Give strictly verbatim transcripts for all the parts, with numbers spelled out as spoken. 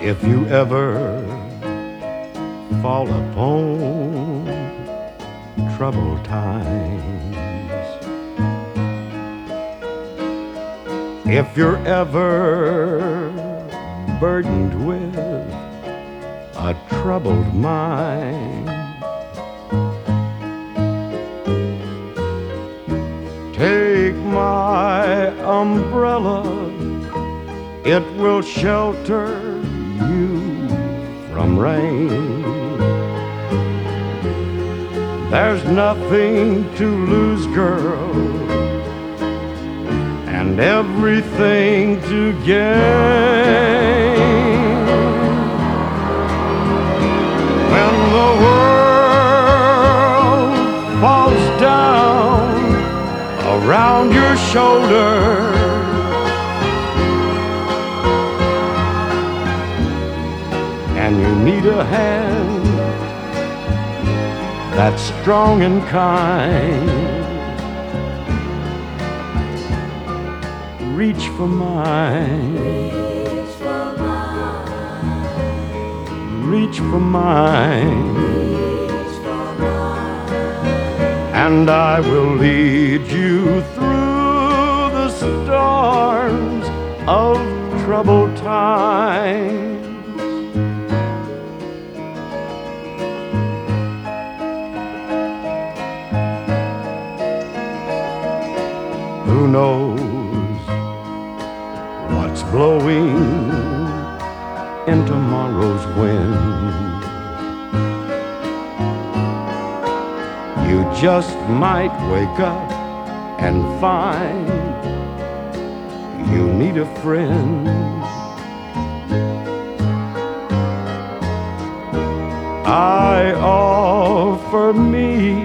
If you ever fall upon troubled times, if you're ever burdened with a troubled mind, take my umbrella, it will shelter you from rain. There's nothing to lose, girl, and everything to gain. When the world falls down around your shoulder, and you need a hand that's strong and kind, reach for mine, reach for mine, and I will lead you through the storms of troubled times. Who knows what's blowing in tomorrow's wind? You just might wake up and find you need a friend. I offer me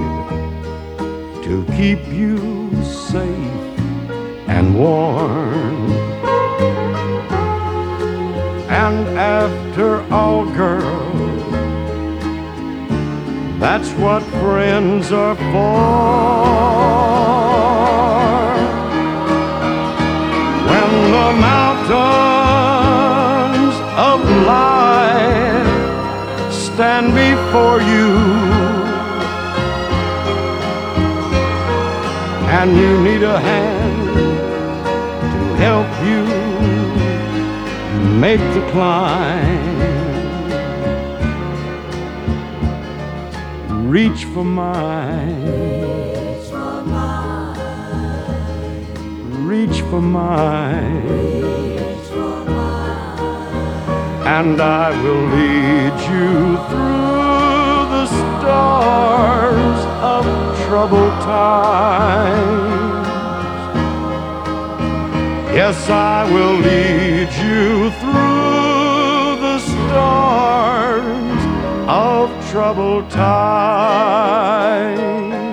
to keep you safe and warm. And after all, girl, that's what friends are for. When the mountains of life stand before you, and you need a hand to help you make the climb, reach for mine, reach for mine, and I will lead you through the stars of troubled times. Yes, I will lead you through the stars of troubled times.